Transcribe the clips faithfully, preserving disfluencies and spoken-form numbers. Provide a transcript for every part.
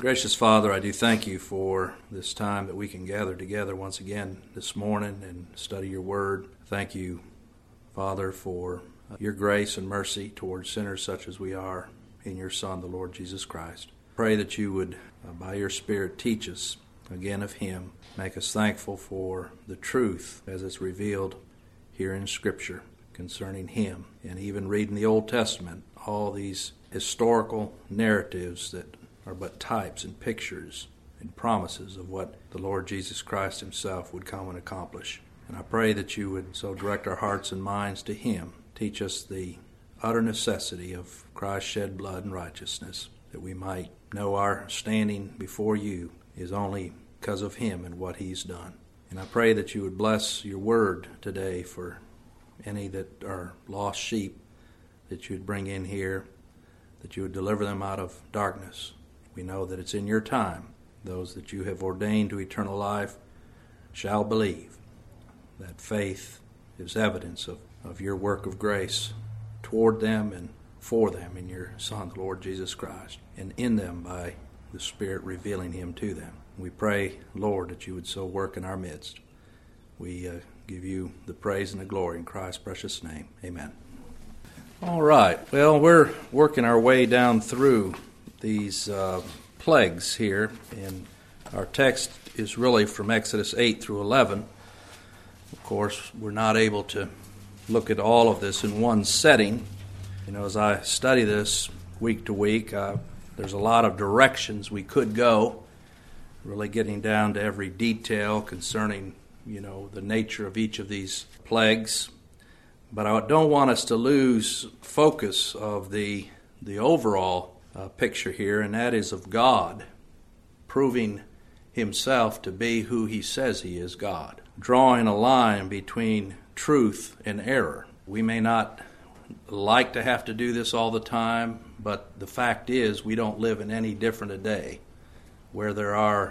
Gracious Father, I do thank you for this time that we can gather together once again this morning and study your word. Thank you, Father, for your grace and mercy towards sinners such as we are in your Son, the Lord Jesus Christ. Pray that you would, uh, by your Spirit, teach us again of him. Make us thankful for the truth as it's revealed here in Scripture concerning him. And even reading the Old Testament, all these historical narratives that are but types and pictures and promises of what the Lord Jesus Christ himself would come and accomplish. And I pray that you would so direct our hearts and minds to him. Teach us the utter necessity of Christ's shed blood and righteousness, that we might know our standing before you is only because of him and what he's done. And I pray that you would bless your word today for any that are lost sheep, that you would bring in here, that you would deliver them out of darkness. We know that it's in your time. Those that you have ordained to eternal life shall believe. That faith is evidence of, of your work of grace toward them and for them in your Son, the Lord Jesus Christ, and in them by the Spirit revealing him to them. We pray, Lord, that you would so work in our midst. We uh, give you the praise and the glory in Christ's precious name. Amen. All right. Well, we're working our way down through these uh, plagues here, and our text is really from Exodus eight through eleven. Of course, we're not able to look at all of this in one setting. You know, as I study this week to week, uh, there's a lot of directions we could go, really getting down to every detail concerning, you know, the nature of each of these plagues. But I don't want us to lose focus of the the overall uh, picture here, and that is of God proving himself to be who he says he is, God, drawing a line between truth and error. We may not like to have to do this all the time, but the fact is we don't live in any different a day where there are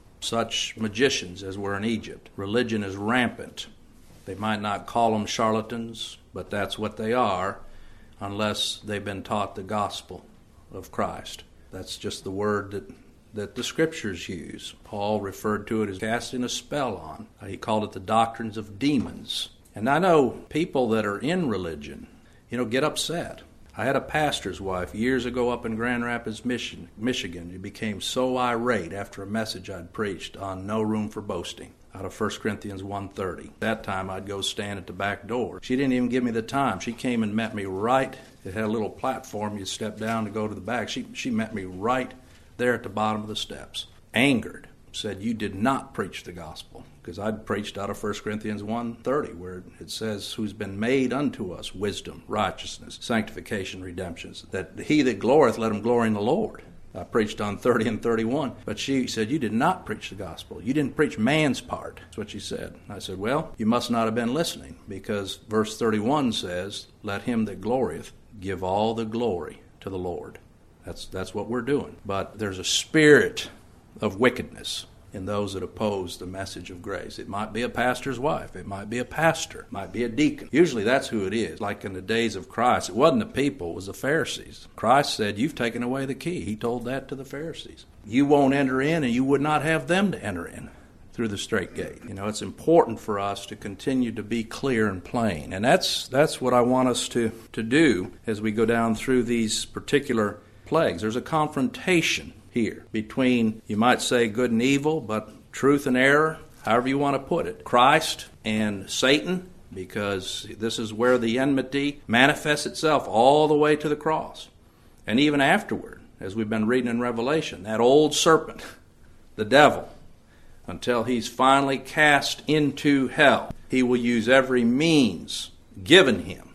such magicians as were in Egypt. Religion is rampant. They might not call them charlatans, but that's what they are, unless they've been taught the gospel of Christ. That's just the word that, that the Scriptures use. Paul referred to it as casting a spell on. He called it the doctrines of demons. And I know people that are in religion, you know, get upset. I had a pastor's wife years ago up in Grand Rapids, Michigan. Michigan. She became so irate after a message I'd preached on no room for boasting, out of First Corinthians one thirty. That time I'd go stand at the back door. She didn't even give me the time. She came and met me right. It had a little platform. You step down to go to the back. She, she met me right there at the bottom of the steps. Angered. Said, you did not preach the gospel. Because I'd preached out of First Corinthians one thirty, where it says, who's been made unto us wisdom, righteousness, sanctification, redemptions, that he that glorieth, let him glory in the Lord. I preached on thirty and thirty-one. But she said, you did not preach the gospel. You didn't preach man's part. That's what she said. I said, well, you must not have been listening, because verse thirty-one says, let him that glorieth give all the glory to the Lord. That's, that's what we're doing. But there's a spirit of wickedness in those that oppose the message of grace. It might be a pastor's wife. It might be a pastor. It might be a deacon. Usually that's who it is. Like in the days of Christ, it wasn't the people, it was the Pharisees. Christ said, you've taken away the key. He told that to the Pharisees. You won't enter in, and you would not have them to enter in through the straight gate. You know, it's important for us to continue to be clear and plain. And that's that's what I want us to, to do as we go down through these particular plagues. There's a confrontation here between, you might say, good and evil, but truth and error, however you want to put it. Christ and Satan, because this is where the enmity manifests itself all the way to the cross. And even afterward, as we've been reading in Revelation, that old serpent, the devil, until he's finally cast into hell, he will use every means given him,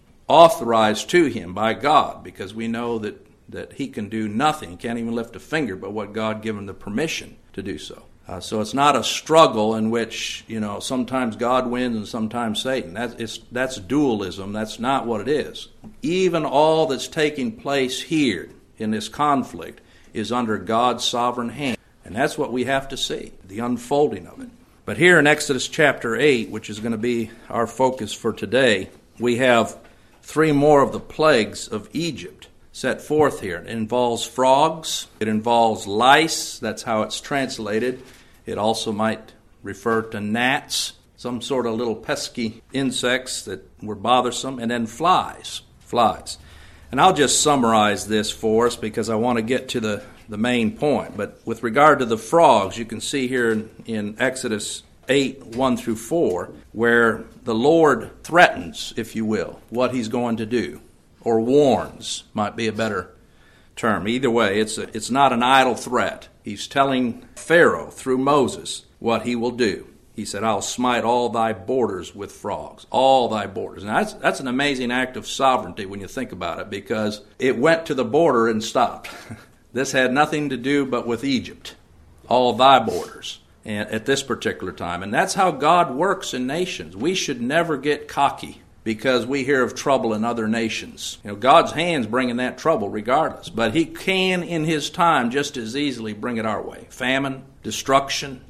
authorized to him by God, because we know that that he can do nothing. He can't even lift a finger but what God gave him the permission to do so. Uh, so it's not a struggle in which, you know, sometimes God wins and sometimes Satan. That's, it's, that's dualism. That's not what it is. Even all that's taking place here in this conflict is under God's sovereign hand. And that's what we have to see, the unfolding of it. But here in Exodus chapter eight, which is going to be our focus for today, we have three more of the plagues of Egypt. set forth here. It involves frogs. It involves lice. That's how it's translated. It also might refer to gnats, some sort of little pesky insects that were bothersome, and then flies. Flies. And I'll just summarize this for us because I want to get to the, the main point. But with regard to the frogs, you can see here in, in Exodus eight, one through four, where the Lord threatens, if you will, what he's going to do, or warns, might be a better term. Either way, it's a, it's not an idle threat. He's telling Pharaoh through Moses what he will do. He said, I'll smite all thy borders with frogs, all thy borders. And that's, that's an amazing act of sovereignty when you think about it, because it went to the border and stopped. This had nothing to do but with Egypt, all thy borders, and at this particular time. And that's how God works in nations. We should never get cocky because we hear of trouble in other nations. You know, God's hand's bringing that trouble regardless, but he can in his time just as easily bring it our way. Famine, destruction,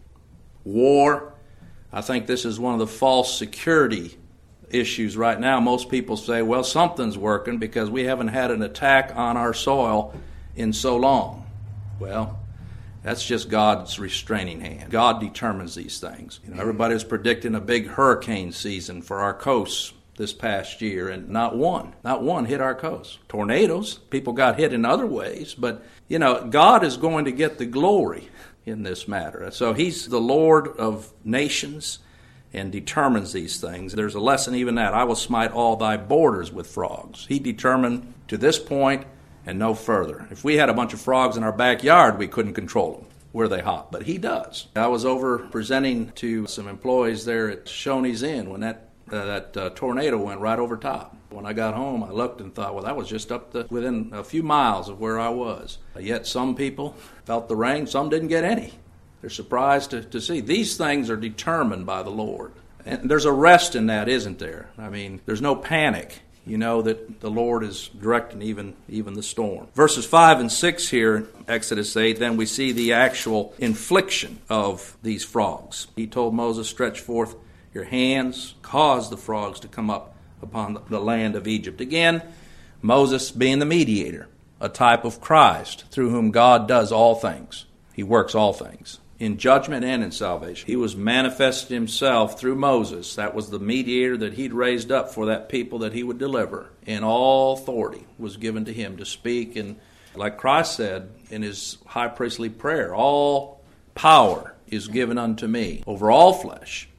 war. I think this is one of the false security issues right now. Most people say, well, something's working because we haven't had an attack on our soil in so long. Well, that's just God's restraining hand. God determines these things. You know, everybody was predicting a big hurricane season for our coasts this past year, and not one, not one hit our coast. Tornadoes, people got hit in other ways, but, you know, God is going to get the glory in this matter. So he's the Lord of nations and determines these things. There's a lesson even that. I will smite all thy borders with frogs. He determined to this point and no further. If we had a bunch of frogs in our backyard, we couldn't control them. Were they hot? But he does. I was over presenting to some employees there at Shoney's Inn when that uh, that uh, tornado went right over top. When I got home, I looked and thought, well, that was just up the, within a few miles of where I was. Yet some people felt the rain, some didn't get any. They're surprised to, to see. These things are determined by the Lord. And there's a rest in that, isn't there? I mean, there's no panic. You know that the Lord is directing even, even the storm. Verses five and six here in Exodus eight, then we see the actual infliction of these frogs. He told Moses, stretch forth your hands, cause the frogs to come up upon the land of Egypt. Again, Moses being the mediator, a type of Christ, through whom God does all things. He works all things, in judgment and in salvation. He was manifested himself through Moses. That was the mediator that he'd raised up for that people that he would deliver. And all authority was given to him to speak. And like Christ said in his high priestly prayer, all power is given unto me over all flesh,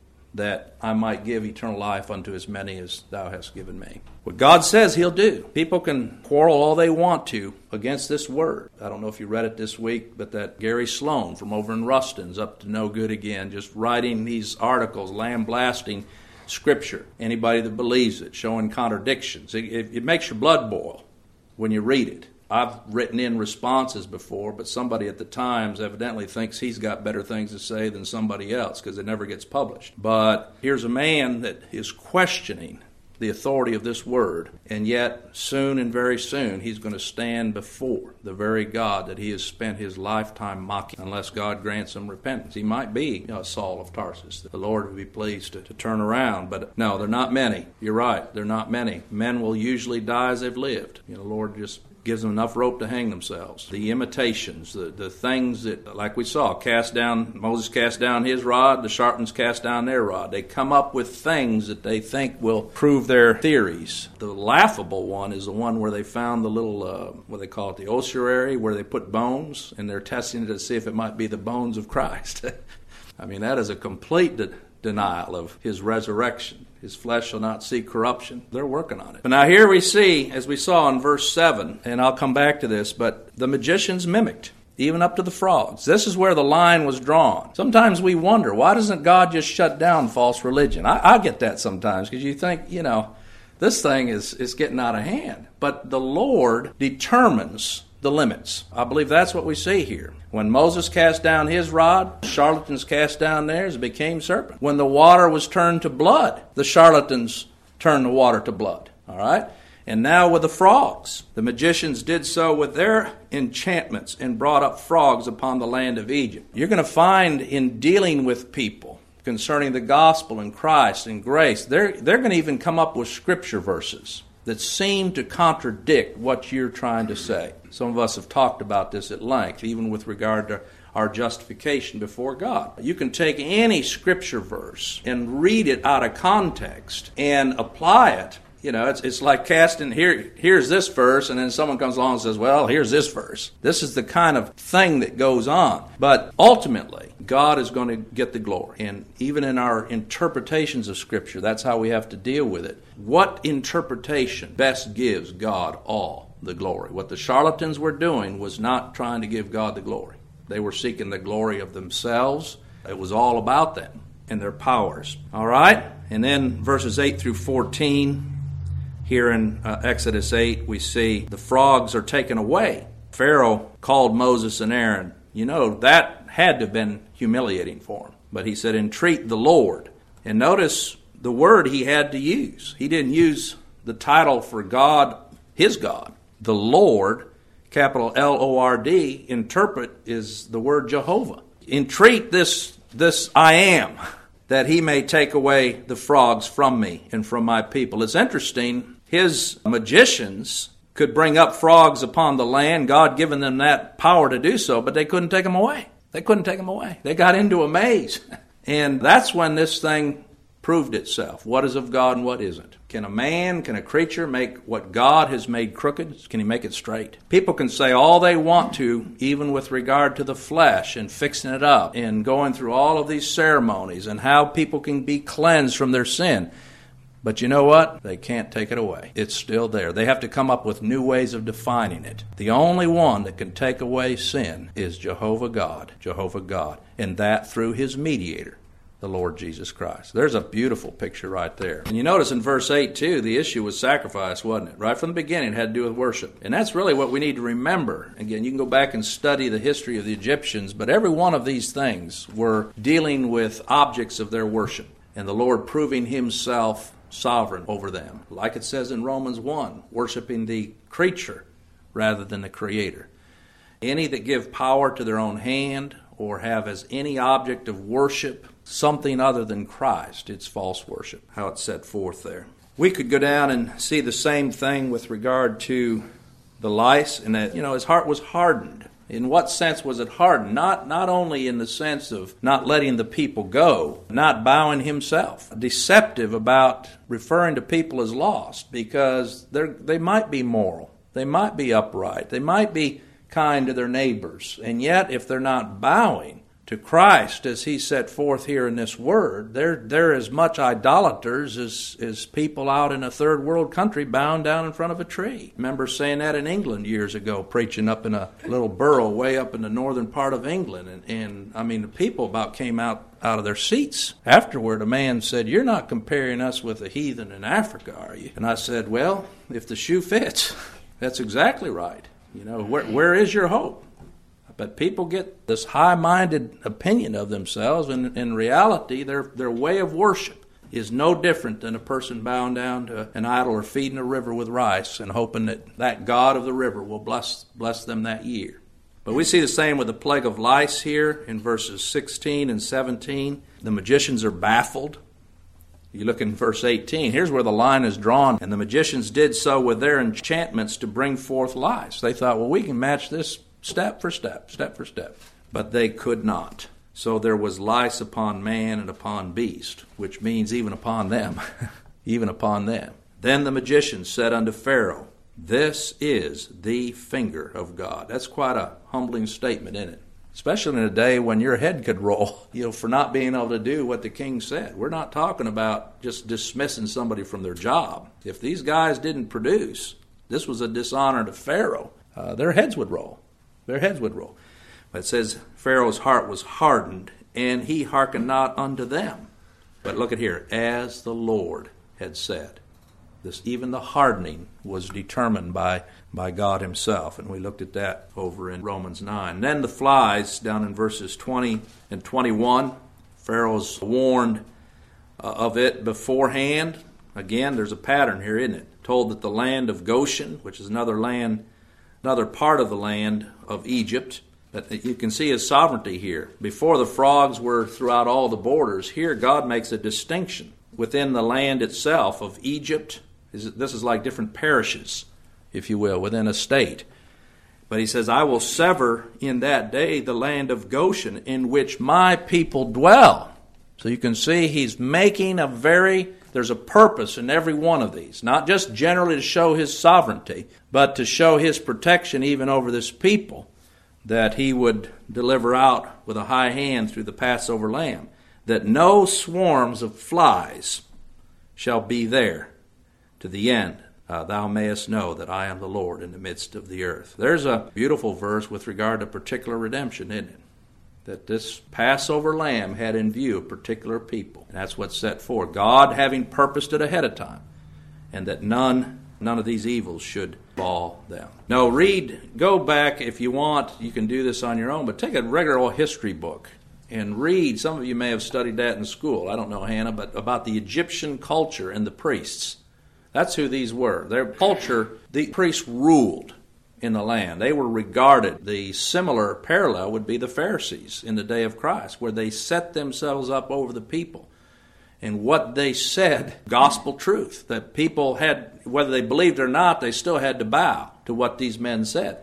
that I might give eternal life unto as many as thou hast given me. What God says he'll do. People can quarrel all they want to against this word. I don't know if you read it this week, but that Gary Sloan from over in Ruston's up to no good again, just writing these articles, lambasting Scripture. Anybody that believes it, showing contradictions. It, it, it makes your blood boil when you read it. I've written in responses before, but somebody at the Times evidently thinks he's got better things to say than somebody else because it never gets published. But here's a man that is questioning the authority of this word, and yet soon and very soon he's going to stand before the very God that he has spent his lifetime mocking, unless God grants him repentance. He might be, you know, Saul of Tarsus. The Lord would be pleased to, to turn around, but no, they're not many. You're right, they're not many. Men will usually die as they've lived. You know, the Lord just gives them enough rope to hang themselves. The imitations, the, the things that, like we saw, cast down, Moses cast down his rod, the sharpens cast down their rod. They come up with things that they think will prove their theories. The laughable one is the one where they found the little, uh, what they call it, the ossuary, where they put bones, and they're testing it to see if it might be the bones of Christ. I mean, that is a complete de- denial of his resurrection. His flesh shall not see corruption. They're working on it. But now here we see, as we saw in verse seven, and I'll come back to this, but the magicians mimicked, even up to the frogs. This is where the line was drawn. Sometimes we wonder, why doesn't God just shut down false religion? I, I get that sometimes, because you think, you know, this thing is, is getting out of hand. But the Lord determines the limits. I believe that's what we see here. When Moses cast down his rod, the charlatans cast down theirs, it became serpent. When the water was turned to blood, the charlatans turned the water to blood. All right? And now with the frogs, the magicians did so with their enchantments and brought up frogs upon the land of Egypt. You're going to find in dealing with people concerning the gospel and Christ and grace, they're, they're going to even come up with scripture verses that seem to contradict what you're trying to say. Some of us have talked about this at length, even with regard to our justification before God. You can take any scripture verse and read it out of context and apply it. You know, it's it's like casting, here, here's this verse, and then someone comes along and says, well, here's this verse. This is the kind of thing that goes on. But ultimately, God is going to get the glory. And even in our interpretations of Scripture, that's how we have to deal with it. What interpretation best gives God all the glory? What the charlatans were doing was not trying to give God the glory. They were seeking the glory of themselves. It was all about them and their powers. All right? And then verses eight through fourteen, here in uh, Exodus eight, we see the frogs are taken away. Pharaoh called Moses and Aaron. You know, that had to have been humiliating for him. But he said, entreat the Lord. And notice the word he had to use. He didn't use the title for God, his God. The Lord, capital L O R D, interpret is the word Jehovah. Entreat this, this I am, that he may take away the frogs from me and from my people. It's interesting. His magicians could bring up frogs upon the land, God given them that power to do so, but they couldn't take them away. They couldn't take them away. They got into a maze. And that's when this thing proved itself. What is of God and what isn't? Can a man, can a creature make what God has made crooked? Can he make it straight? People can say all they want to, even with regard to the flesh and fixing it up and going through all of these ceremonies and how people can be cleansed from their sin. But you know what? They can't take it away. It's still there. They have to come up with new ways of defining it. The only one that can take away sin is Jehovah God, Jehovah God, and that through his mediator, the Lord Jesus Christ. There's a beautiful picture right there. And you notice in verse eight, too, the issue was sacrifice, wasn't it? Right from the beginning, it had to do with worship. And that's really what we need to remember. Again, you can go back and study the history of the Egyptians, but every one of these things were dealing with objects of their worship, and the Lord proving himself sovereign over them. Like it says in Romans one, worshiping the creature rather than the Creator. Any that give power to their own hand or have as any object of worship something other than Christ, it's false worship, how it's set forth there. We could go down and see the same thing with regard to the lice, and that, you know, his heart was hardened. In what sense was it hardened? Not not only in the sense of not letting the people go, not bowing himself, deceptive about referring to people as lost, because they they might be moral, they might be upright, they might be kind to their neighbors, and yet if they're not bowing to Christ as he set forth here in this word, they're, they're as much idolaters as, as people out in a third world country bound down in front of a tree. I remember saying that in England years ago, preaching up in a little borough way up in the northern part of England. And, and I mean, the people about came out, out of their seats. Afterward, a man said, you're not comparing us with a heathen in Africa, are you? And I said, well, if the shoe fits, that's exactly right. You know, where, where is your hope? But people get this high-minded opinion of themselves, and in reality, their their way of worship is no different than a person bowing down to an idol or feeding a river with rice and hoping that that God of the river will bless bless them that year. But we see the same with the plague of lice here in verses sixteen and seventeen. The magicians are baffled. You look in verse eighteen, here's where the line is drawn. And the magicians did so with their enchantments to bring forth lice. They thought, well, we can match this step for step, step for step. But they could not. So there was lice upon man and upon beast, which means even upon them, even upon them. Then the magicians said unto Pharaoh, this is the finger of God. That's quite a humbling statement, isn't it? Especially in a day when your head could roll, you know, for not being able to do what the king said. We're not talking about just dismissing somebody from their job. If these guys didn't produce, this was a dishonor to Pharaoh, uh, their heads would roll. Their heads would roll. But it says Pharaoh's heart was hardened, and he hearkened not unto them. But look at here, as the Lord had said. This, even the hardening was determined by, by God himself, and we looked at that over in Romans nine. And then the flies, down in verses twenty and twenty-one, Pharaoh's warned uh, of it beforehand. Again, there's a pattern here, isn't it? Told that the land of Goshen, which is another land, another part of the land of Egypt, that you can see his sovereignty here. Before, the frogs were throughout all the borders. Here God makes a distinction within the land itself of Egypt. This is like different parishes, if you will, within a state. But he says, I will sever in that day the land of Goshen in which my people dwell. So you can see he's making a very, there's a purpose in every one of these. Not just generally to show his sovereignty, but to show his protection even over this people that he would deliver out with a high hand through the Passover lamb. That no swarms of flies shall be there to the end. Uh, thou mayest know that I am the Lord in the midst of the earth. There's a beautiful verse with regard to particular redemption, isn't it? That this Passover lamb had in view a particular people. And that's what's set forth. God having purposed it ahead of time. And that none, none of these evils should befall them. Now read, go back if you want, you can do this on your own, but take a regular old history book and read. Some of you may have studied that in school. I don't know, Hannah, but about the Egyptian culture and the priests. That's who these were. Their culture, the priests ruled in the land. They were regarded. The similar parallel would be the Pharisees in the day of Christ, where they set themselves up over the people. And what they said, gospel truth, that people had, whether they believed or not, they still had to bow to what these men said.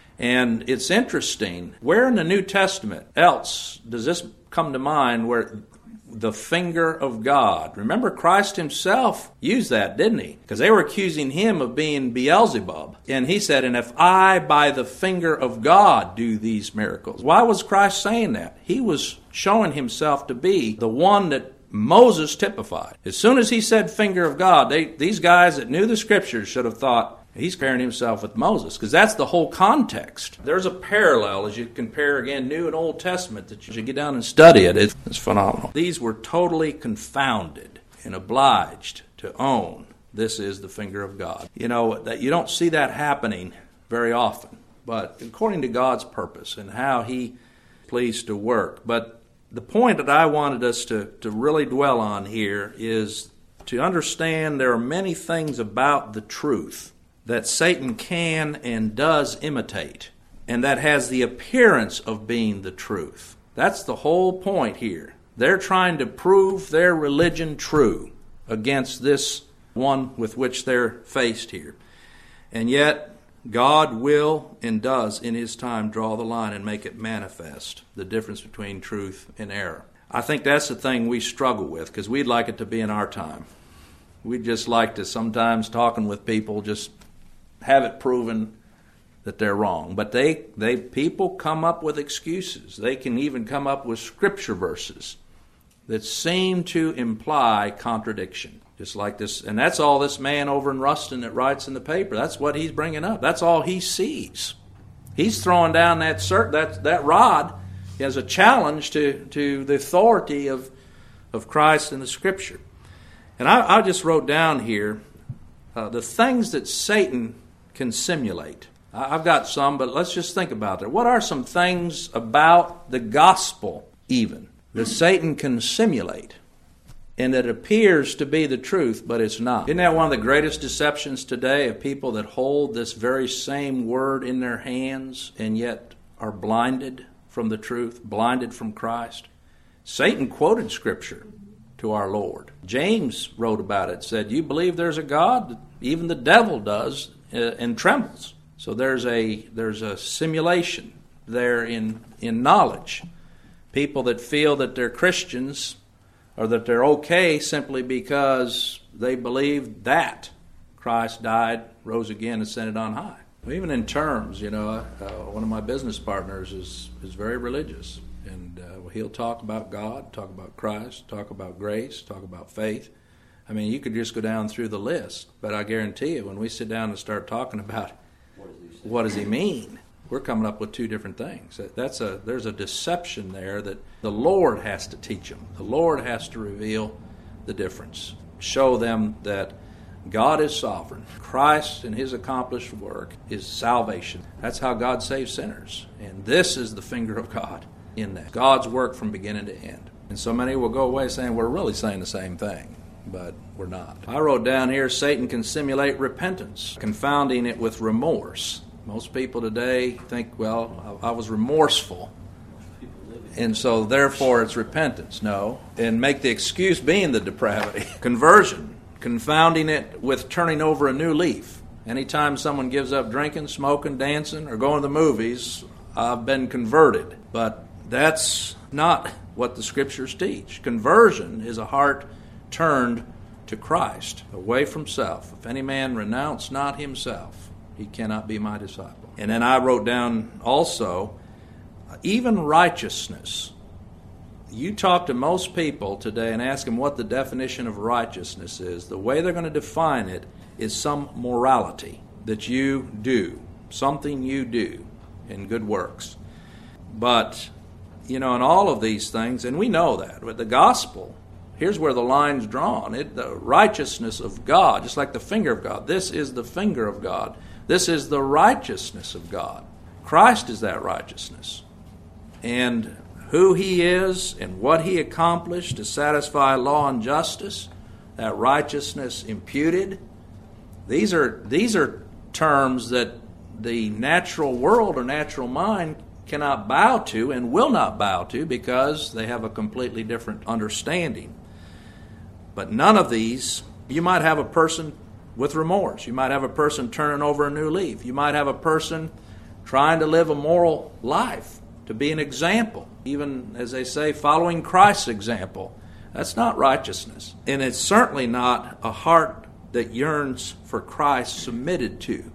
And it's interesting, where in the New Testament else does this come to mind where the finger of God? Remember, Christ himself used that, didn't he? Because they were accusing him of being Beelzebub. And he said, and if I by the finger of God do these miracles. Why was Christ saying that? He was showing himself to be the one that Moses typified. As soon as he said finger of God, they, these guys that knew the scriptures should have thought, he's comparing himself with Moses, because that's the whole context. There's a parallel as you compare, again, New and Old Testament, that you should get down and study it. It's, it's phenomenal. These were totally confounded and obliged to own this is the finger of God. You know, that you don't see that happening very often, but according to God's purpose and how he pleased to work. But the point that I wanted us to, to really dwell on here is to understand there are many things about the truth that Satan can and does imitate, and that has the appearance of being the truth. That's the whole point here. They're trying to prove their religion true against this one with which they're faced here. And yet, God will and does in his time draw the line and make it manifest, the difference between truth and error. I think that's the thing we struggle with, because we'd like it to be in our time. We'd just like to sometimes, talking with people, just have it proven that they're wrong. But they, they people come up with excuses. They can even come up with scripture verses that seem to imply contradiction. Just like this, and that's all this man over in Ruston that writes in the paper. That's what he's bringing up. That's all he sees. He's throwing down that cert, that that rod as a challenge to, to the authority of of Christ and the Scripture. And I, I just wrote down here uh, the things that Satan can simulate. I, I've got some, but let's just think about that. What are some things about the gospel even that Satan can simulate? And it appears to be the truth, but it's not. Isn't that one of the greatest deceptions today of people that hold this very same word in their hands and yet are blinded from the truth, blinded from Christ? Satan quoted Scripture to our Lord. James wrote about it, said, you believe there's a God? Even the devil does uh, and trembles. So there's a there's a simulation there in, in knowledge. People that feel that they're Christians or that they're okay simply because they believe that Christ died, rose again, ascended on high. Even in terms, you know, uh, one of my business partners is, is very religious. And uh, he'll talk about God, talk about Christ, talk about grace, talk about faith. I mean, you could just go down through the list. But I guarantee you, when we sit down and start talking about what does he, what does he mean, we're coming up with two different things. That's a there's a deception there that the Lord has to teach them. The Lord has to reveal the difference. Show them that God is sovereign. Christ and his accomplished work is salvation. That's how God saves sinners. And this is the finger of God in that. God's work from beginning to end. And so many will go away saying we're really saying the same thing, but we're not. I wrote down here, Satan can simulate repentance, confounding it with remorse. Most people today think, well, I was remorseful, and so therefore it's repentance. No, and make the excuse being the depravity. Conversion. confounding it with turning over a new leaf. Anytime someone gives up drinking, smoking, dancing, or going to the movies, I've been converted. But that's not what the Scriptures teach. Conversion is a heart turned to Christ, away from self. If any man renounce not himself, he cannot be my disciple. And then I wrote down also, even righteousness. You talk to most people today and ask them what the definition of righteousness is. The way they're going to define it is some morality that you do, something you do in good works. But, you know, in all of these things, and we know that, with the gospel, here's where the line's drawn. It, the righteousness of God, just like the finger of God. This is the finger of God. This is the righteousness of God. Christ is that righteousness. And who He is and what He accomplished to satisfy law and justice, that righteousness imputed, these are these are terms that the natural world or natural mind cannot bow to and will not bow to because they have a completely different understanding. But none of these, you might have a person with remorse. You might have a person turning over a new leaf. You might have a person trying to live a moral life, to be an example, even, as they say, following Christ's example. That's not righteousness. And it's certainly not a heart that yearns for Christ submitted to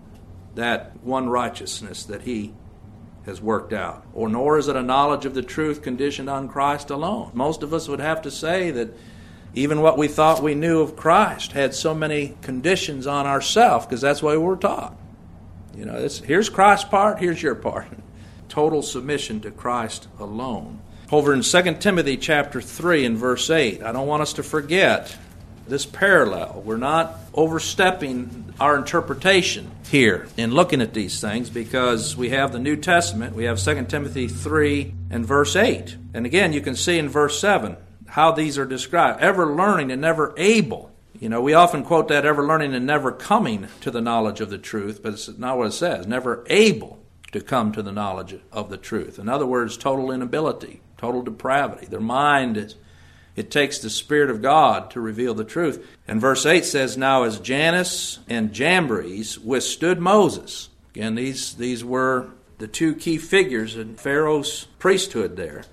that one righteousness that He has worked out. Or nor is it a knowledge of the truth conditioned on Christ alone. Most of us would have to say that even what we thought we knew of Christ had so many conditions on ourselves, because that's what we were taught. You know, it's, here's Christ's part, here's your part. Total submission to Christ alone. Over in Second Timothy chapter three and verse eight, I don't want us to forget this parallel. We're not overstepping our interpretation here in looking at these things, because we have the New Testament. We have Second Timothy three and verse eight. And again, you can see in verse seven how these are described. Ever learning and never able. You know, we often quote that ever learning and never coming to the knowledge of the truth, but it's not what it says. Never able to come to the knowledge of the truth. In other words, total inability, total depravity. Their mind is, it takes the Spirit of God to reveal the truth. And verse eight says, now as Jannes and Jambres withstood Moses. Again, these, these were the two key figures in Pharaoh's priesthood there.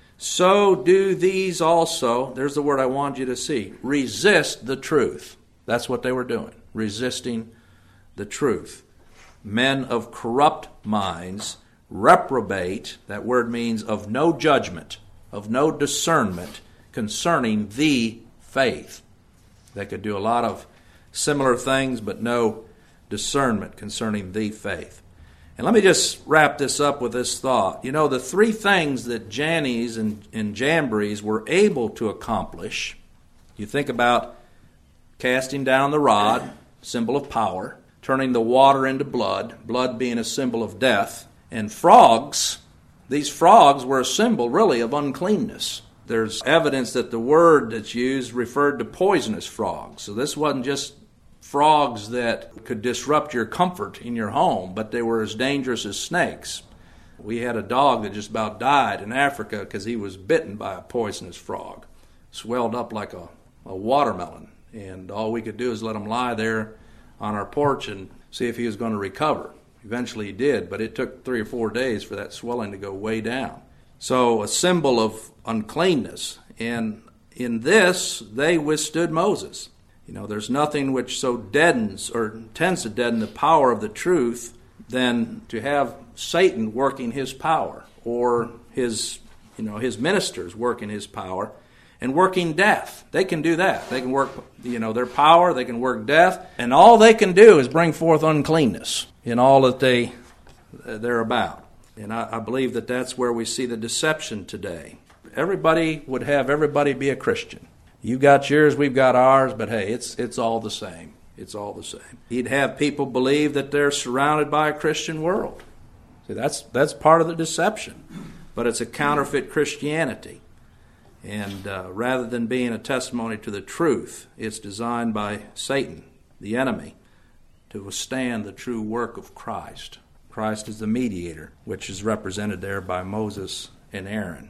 So do these also, there's the word I want you to see, resist the truth. That's what they were doing, resisting the truth. Men of corrupt minds, reprobate, that word means of no judgment, of no discernment concerning the faith. They could do a lot of similar things, but no discernment concerning the faith. And let me just wrap this up with this thought. You know, the three things that Jannes and, and Jambres were able to accomplish, you think about casting down the rod, symbol of power, turning the water into blood, blood being a symbol of death, and frogs, these frogs were a symbol really of uncleanness. There's evidence that the word that's used referred to poisonous frogs. So this wasn't just frogs that could disrupt your comfort in your home, but they were as dangerous as snakes. We had a dog that just about died in Africa because he was bitten by a poisonous frog. Swelled up like a, a watermelon. And all we could do is let him lie there on our porch and see if he was going to recover. Eventually he did, but it took three or four days for that swelling to go way down. So a symbol of uncleanness. And in this, they withstood Moses. You know, there's nothing which so deadens or tends to deaden the power of the truth than to have Satan working his power, or his, you know, his ministers working his power and working death. They can do that. They can work, you know, their power, they can work death, and all they can do is bring forth uncleanness in all that they, they're about. And I, I believe that that's where we see the deception today. Everybody would have everybody be a Christian. You got yours, we've got ours, but hey, it's it's all the same. It's all the same. He'd have people believe that they're surrounded by a Christian world. See, that's that's part of the deception. But it's a counterfeit Christianity. And uh, rather than being a testimony to the truth, it's designed by Satan, the enemy, to withstand the true work of Christ. Christ is the mediator, which is represented there by Moses and Aaron.